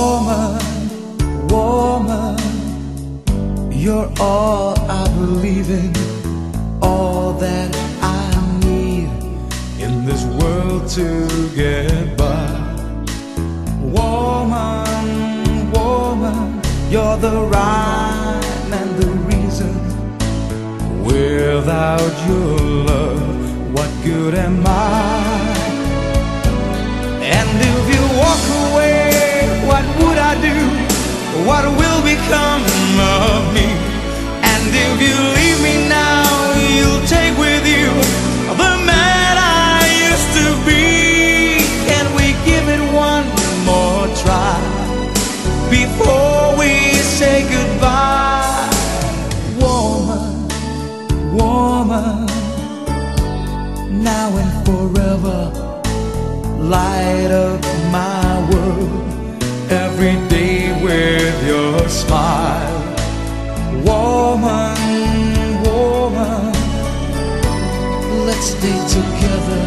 Woman, woman, you're all I believe in, all that I need in this world to get by. Woman, woman, you're the rhyme and the reason. Without your love, what good am I? And if you walk away, what would I do? What will become of me? And if you leave me now, you'll take with you the man I used to be. Can we give it one more try before we say goodbye? Woman, woman, now and forever, light up my world every day with your smile. Woman, woman, let's stay together.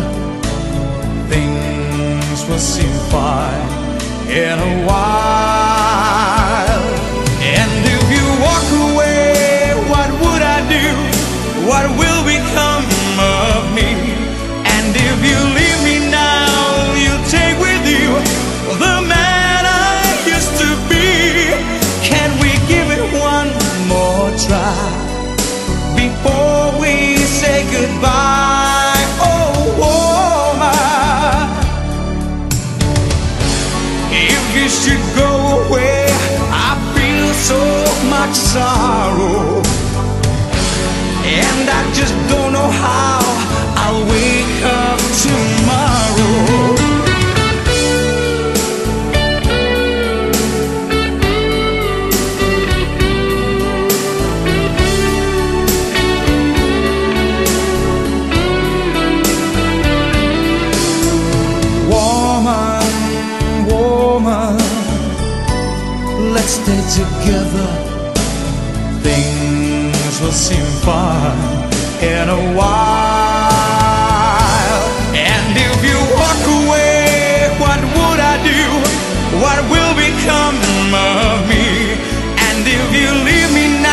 Things will seem fine in a while. And if you walk away, what would I do? What will become of me? And if you leave me now, you'll take with you the man I used to be. Can we give it one more try before we say goodbye? Oh, woman, if you should go away, I feel so much sorrow, and I just don't know how I'll wake up tomorrow. Woman, woman, let's stay together. Things will seem fine in a while. And if you walk away, what would I do? What will become of me? And if you leave me